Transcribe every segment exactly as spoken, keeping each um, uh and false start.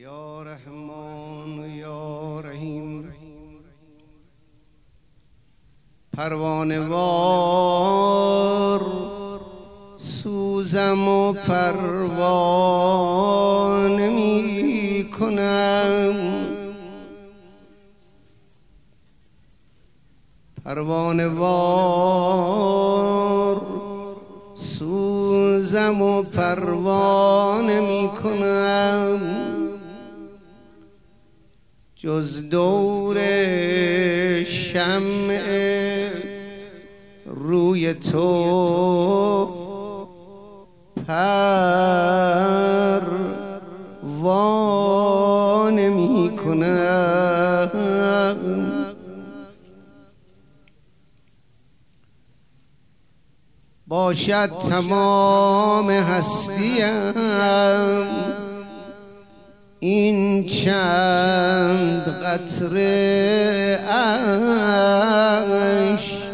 یا رحمان یا رحیم. پروانه وار سوزم و پروانه می کنم، پروانه وار سوزم و پروانه می کنم، جز دور شمع روی تو پروانه می کنم. باشد تمام هستیم این چند قطره اشک،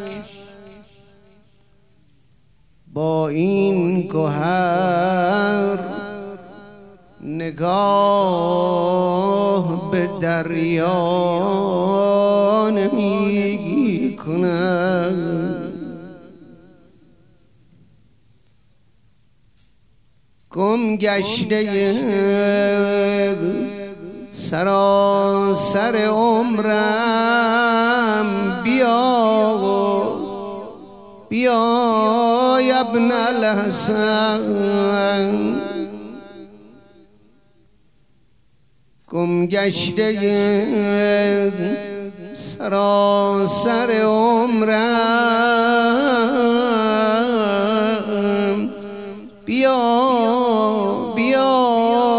با این گوهر نگاه به دریا نمی کنم. گم گشته سراسر عمرم بیا بیا ابن الحسن، گم گشته سراسر عمرم بیا بیا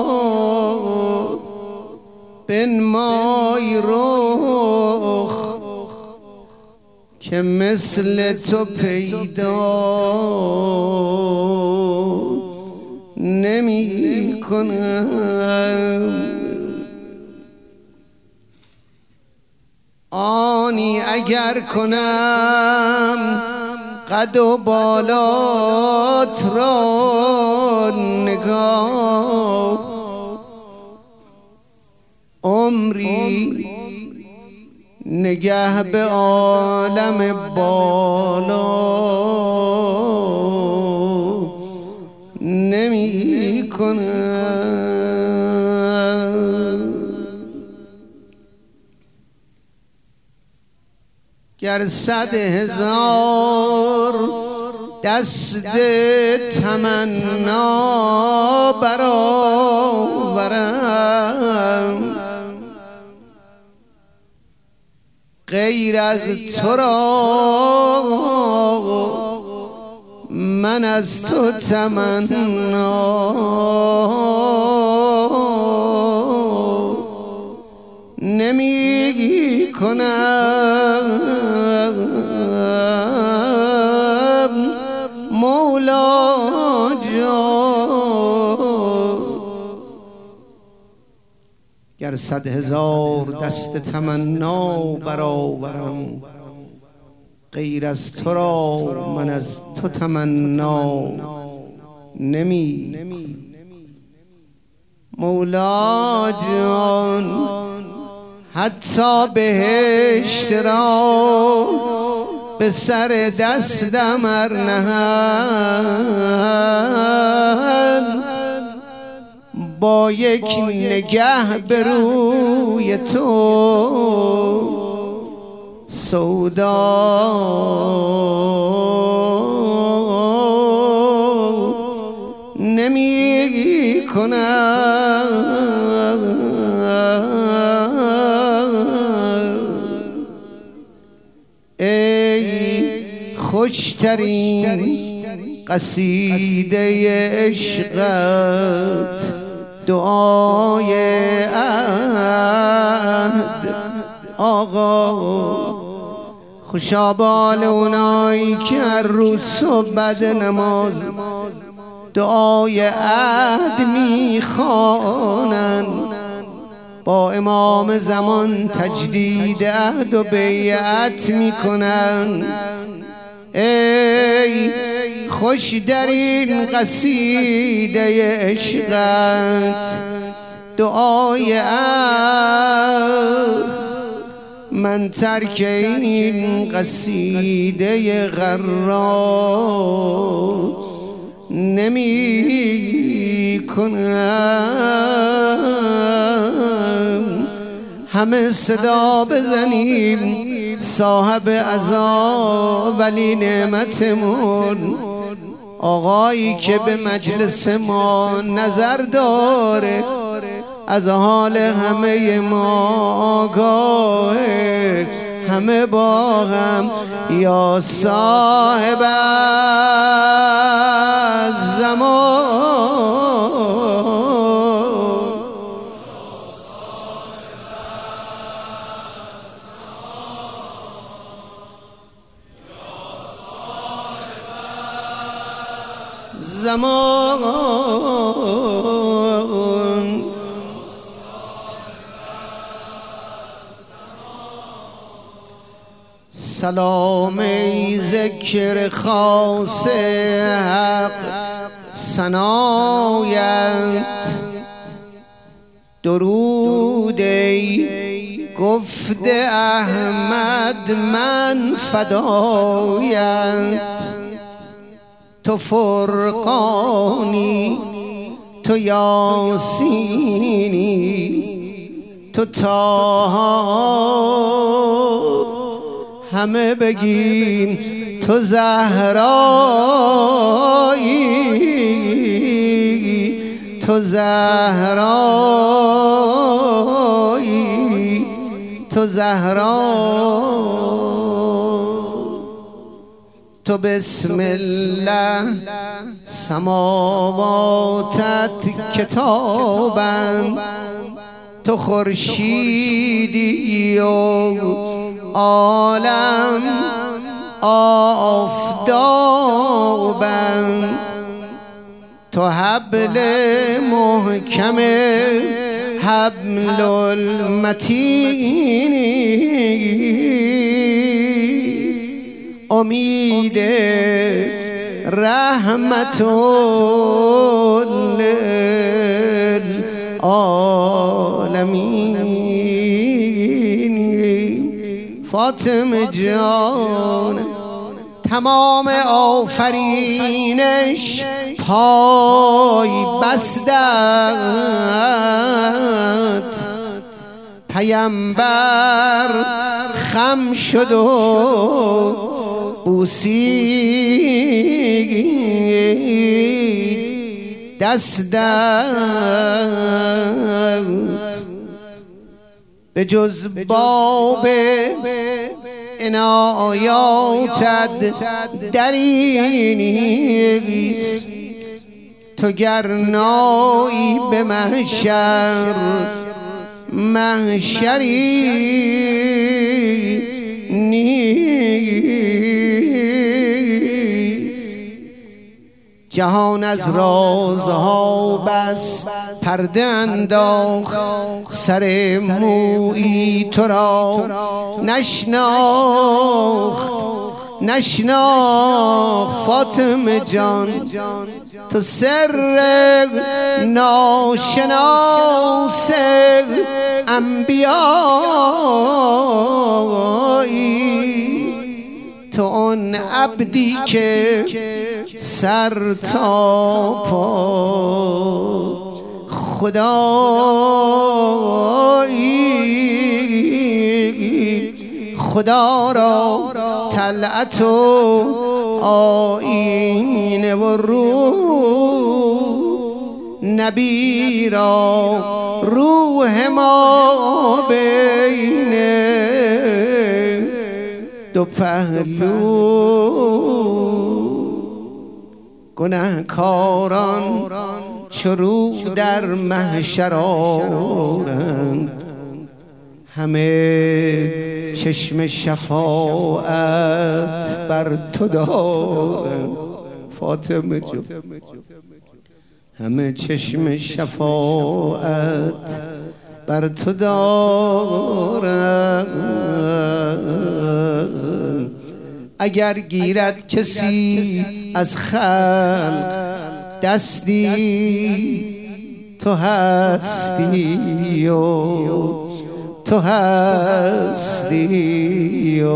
بنمای رخ که مثل تو پیدا نمی کنم. آنی اگر کنم قد و بالات را نگاه، عمری نگه به عالم بالا نمی کنم. گر صد هزار دست تمنا برآورم، غیر از تو را من از تو تمنا نمی کنم. مولا جان گر صد هزار دست تمنا برآورم، غیر از تو را من از تو تمنا نمی. مولا جان حتی بهشت را به سر دستم ار نهند، با یک نگه به روی تو سودا نمی کنم. ای خوشترین قصیده عشقت دعای عهد آقا، خوشا بال اونایی که هر روز صبح بعد نماز دعای عهد میخوانن، با امام زمان تجدید عهد و بیعت میکنن. ای خوش در این قصیده عشقت دعای من ترک این قصیده غرا نمی کنم. همه صدا بزنیم صاحب عزا ولی نعمتمون، آقایی که به مجلس ما نظر داره، از حال همه ما آگاهه. همه با هم یا صاحب الزمان، زمان سلام ای ذکر خاص حق ثنایت، درود ای گفت احمد من فدایت. تو فرقانی، تو یاسینی، تو طه، همه بگین تو زهرایی، تو زهرایی، تو زهرایی. تو بسم الله سماواتت کتابند، تو خورشیدی و عالم آفتابند. تو حبل محکم حبل المتینی، امید رحمت للعالمین. فاطمه جان تمام آفرینش پای بستت، پیامبر خم شد و بوسید دستت. به جز باب عنایاتت دری نیست، تو گر نایی به محشر محشری نیست. جهان از رازها بس پرده انداخت، سر مویی تو را نشناخت نشناخت. فاطمه جان تو سر ناشناس انبیایی، تو آن عبدی که سر تا پا خدایی. خدا را طلعت و آیینه و روح، نبی را روح ما بین دو پهلو. گنهکاران چرو در محشر آرند، همه چشم شفاعت بر تو دارند. فاطمه جان همه چشم شفاعت بر تو دارند. اگر گیرد کسی از خلق دستی، تو هستی و تو هستی و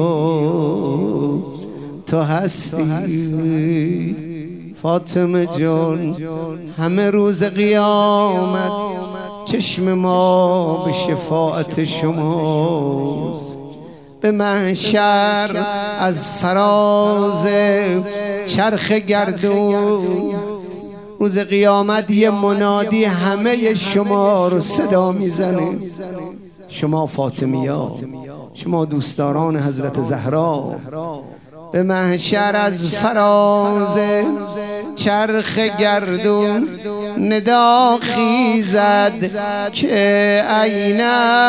تو هستی فاطمه جان. همه روز قیامت چشم ما به شفاعت شماست. به محشر از فراز چرخ گردون روز قیامت یه منادی همه شما رو صدا میزنه. شما فاطمیات، شما دوستداران حضرت زهرا، به محشر از فراز چرخ گردون ندا خیزد که این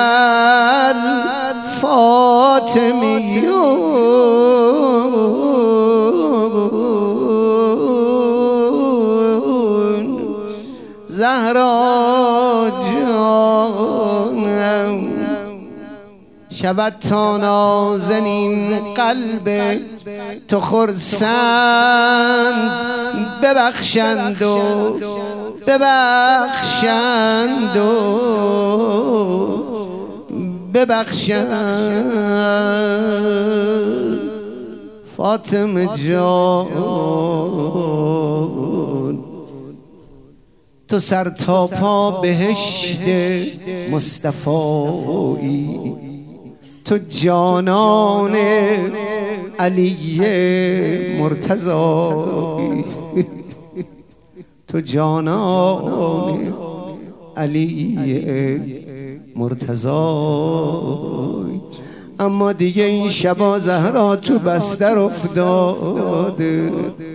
الفاطمیون. زهرا جانم شود تا نازنین قلب تو خرسند ببخشند و ببخشند و ببخشند. فاطمه جان تو سر تا پا بهشت مصطفایی، تو جانان علی مرتضی، تو جانان علی مرتضی. اما دیگه این شبا زهرا تو بستر افتاده.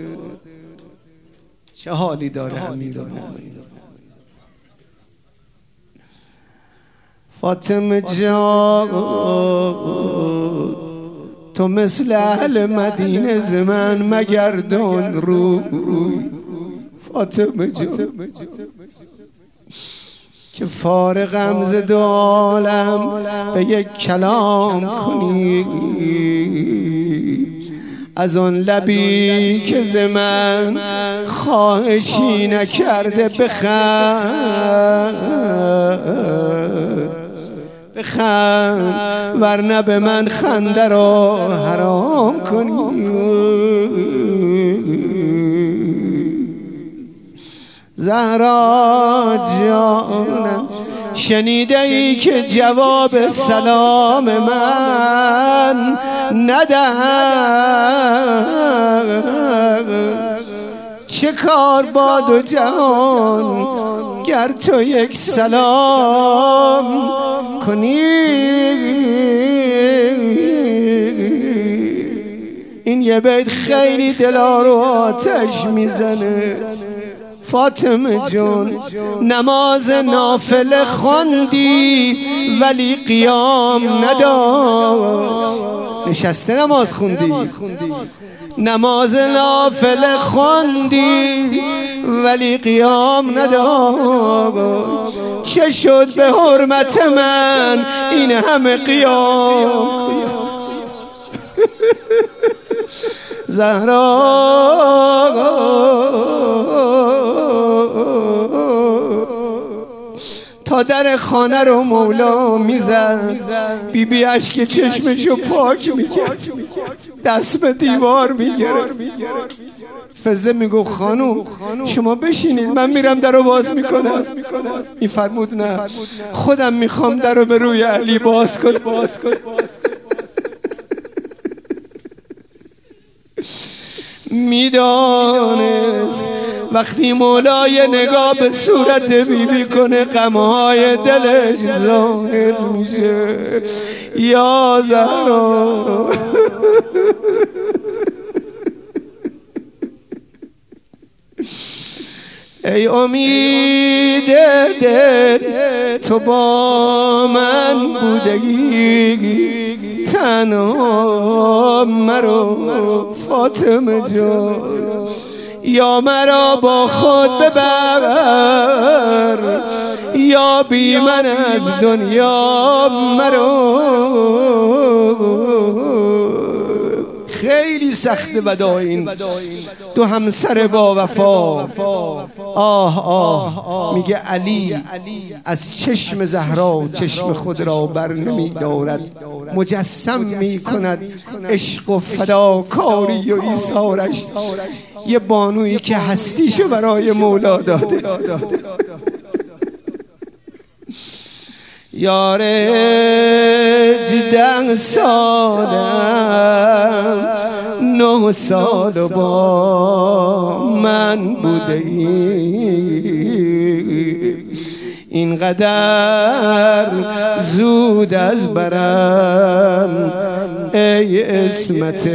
چه حالی داره امیرالمومنین فاطمه جان. تو مثل اهل مدینه زمن مگردان رو فاطمه جان، که فارغم ز دو عالم به یک کلام کنی. از آن لبی که ز من خواهشی نکرده بخند بخند، ورنه به من خنده را حرام کنی. زهرا جانم شنیده ای که جواب سلام من ندهد؟ چه کار با دو جهان گر تو یک سلام کنی؟ این یه بیت خیلی دلا رو آتش میزنه. فاطمه جون نماز نافله خوندی ولی قیام نداشت. نشسته نماز خوندی، نماز نافله خوندی ولی قیام نداشت. چه شد به حرمت من این همه قیام؟ زهرا تا در خانه رو مولا میزد، بی بی اشک چشمشو پاک میکرد، دست به دیوار میگرد. فزه میگو خانوم شما بشینید من میرم در رو باز میکنم. میفرمود نه خودم میخوام در رو به روی علی باز کن. باز کن میدانست وقتی مولای نگاه به صورت بیبی کنه غمهای دلش ظاهر میشه. یا زهرا ای امید دل تو با من بودگی، تنها مرا فاطمه جان یا مرا با خود ببر، یا بی من از دنیا مرا. خیلی سخت بدا این دو همسر با وفا. آه آه میگه علی از چشم زهرا چشم خود را بر نمی دارد، مجسم می کند عشق و فداکاری و ایثارش. یه بانویی که هستیشو برای مولا داده. یار جده سالم نه سال با من بوده ای، اینقدر زود از برم ای اسمت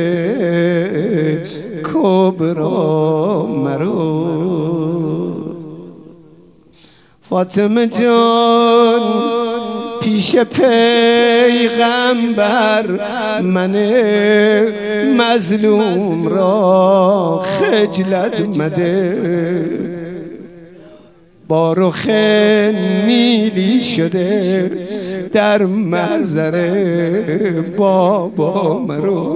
کبرا مرو. فاطمه جان پیش پیغمبر من مظلوم را خجلت مده، با رخ نیلی شده در محضر بابا مرو.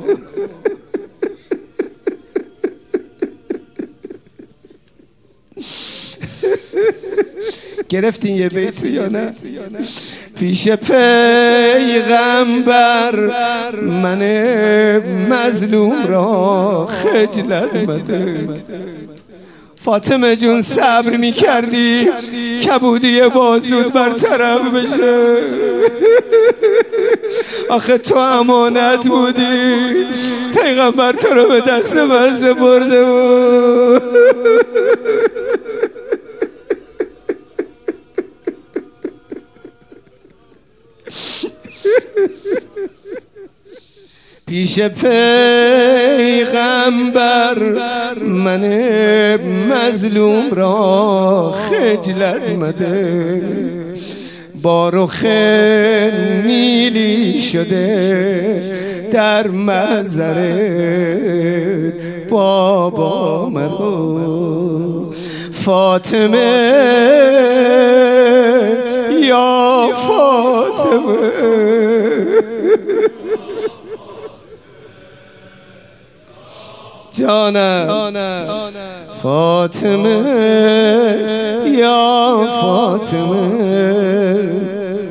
گرفتین یه بیت یا نه؟ پیش پیغمبر من مظلوم را خجلت مده. فاطمه جون صبر می کردی کبودی بازود برطرف بشه، آخه تو امانت بودی، پیغمبر تو رو به دست من سپرده بود. پیش پیغمبر من مظلوم را خجلت مده، با رخ نیلی شده در محضر بابا مرو. فاطمه یا فاطمه جانم، فاطمه یا فاطمه.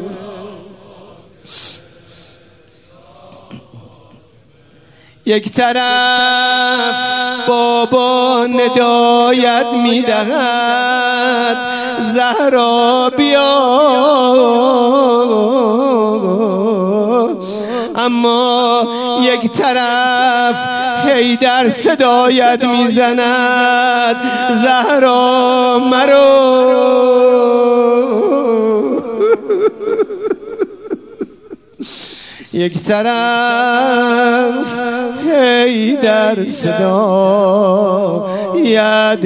یک طرف بابا ندایت میدهد زهرا بیا، اما یک طرف حیدر صدایت میزند زهرا مرو. یک طرف حیدر صدایت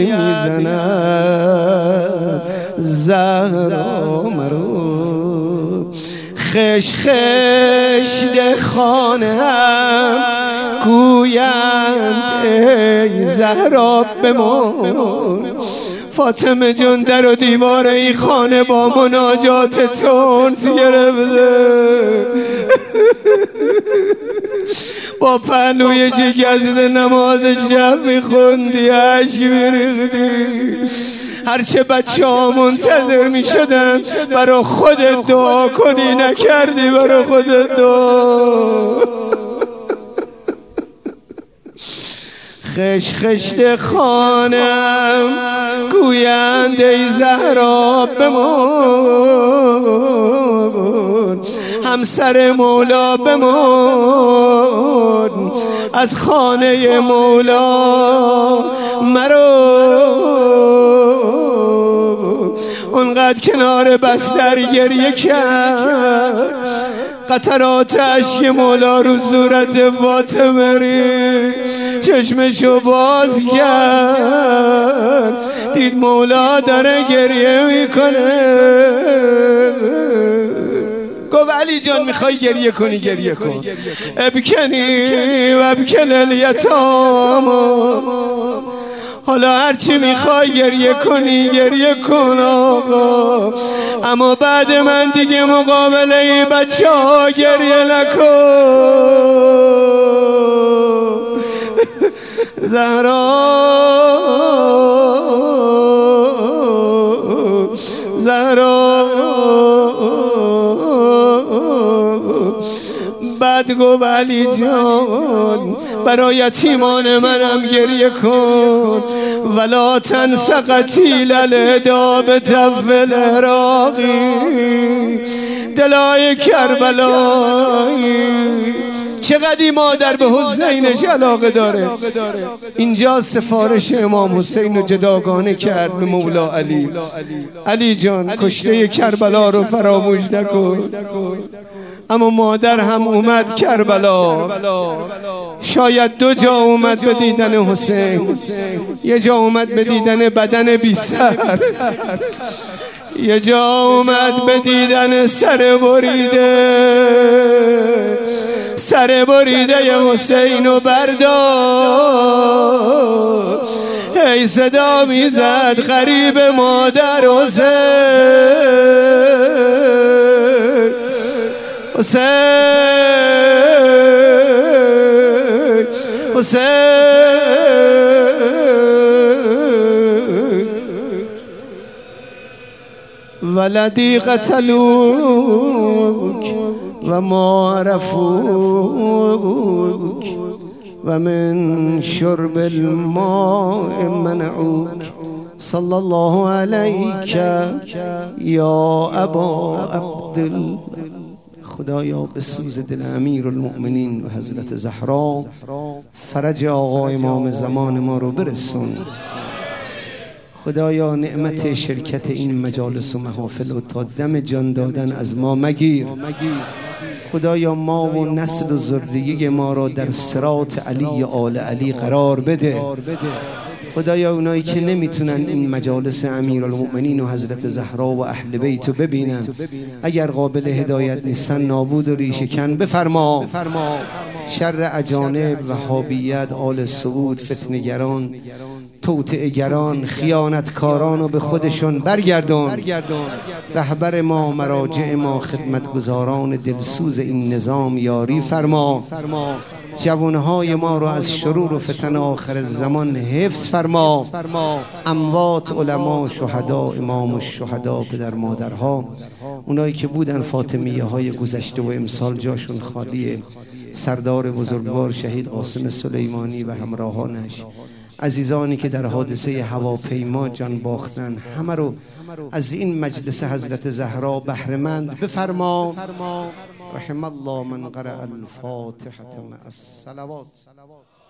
میزند زهرا مرو. خش خش ده خانه گویند ای زهرا بمان. فاطمه جون در و دیوار این خانه با مناجات تو انس گرفته، با پهلوی شکسته نماز شب میخوندی، عشق میریختی. هرچه بچه ها منتظر می شدن برا خودت دعا کنی، نکردی برا خودت دعا. خش خشت خانم گویند ای زهرا بمان، همسر مولا بمان، از خانه مولا مرو. اونقدر کنار بستر گریه کرد، قطرات اشک مولا رو صورت فاطمه ری چشمشو باز کرد، دید مولا داره گریه میکنه. گفت علی جان میخوای گریه کنی گریه کن، ابکنی و ابکن الیتام، حالا هرچی میخوای گریه کنی گریه کن آقا، اما بعد من دیگه مقابله این بچه ها گریه نکن. زهرا زهرا بعد گفت علی جان برای یتیمان منم گریه کن ولا تنس قتیل الهدا بتف العراقی دلای کربلایی. چقدر مادر به حسینش علاقه داره. اینجا سفارش امام حسین رو جداگانه کرد به مولا علی. علی جان کشته کربلا رو فراموش نکن. اما مادر هم اومد کربلا، شاید دو جا اومد به دیدن حسین، یه جا اومد به دیدن بدن بی سر، یه جا اومد به دیدن سر بریده. سر بریده حسین و بردار هی صدا میزد غریب مادر حسین حسین حسین ولدی قتلوک و ما عرفوک و من شرب الماء منعوک صلی الله علیک یا ابا عبدالله. خدایا به سوز دل امیرالمؤمنین و حضرت زهرا فرج آقا امام زمان ما رو برسون. خدایا نعمت شرکت این مجالس و محافل و تا دم جان دادن از ما مگیر. خدایا ما و نسل و ذریه ما را در صراط علی آل علی قرار بده. خدایا اونایی که نمیتونن این مجالس امیرالمؤمنین و حضرت زهرا و اهل بیت رو ببینن، اگر قابل هدایت نیستن نابود و ریشه کن بفرما. شر اجانب، وهابیت، آل سعود، فتنگران، توطئه‌گران، خیانتکاران رو به خودشون برگردون. رهبر ما، مراجع ما، خدمتگزاران دلسوز این نظام یاری فرما. جوانهای ما رو از شرور و فتن آخر زمان حفظ فرما. اموات، علما، شهدا، امام الشهدا، پدر مادرها، اونایی که بودن فاطمیه های گذشته و امسال جاشون خالیه، سردار بزرگوار شهید قاسم سلیمانی و همراهانش، عزیزانی که در حادثه هواپیما جان باختن، همه رو از این مجلس حضرت زهرا بهره‌مند بفرما. رحم الله من قرأ الفاتحة مع الصلوات.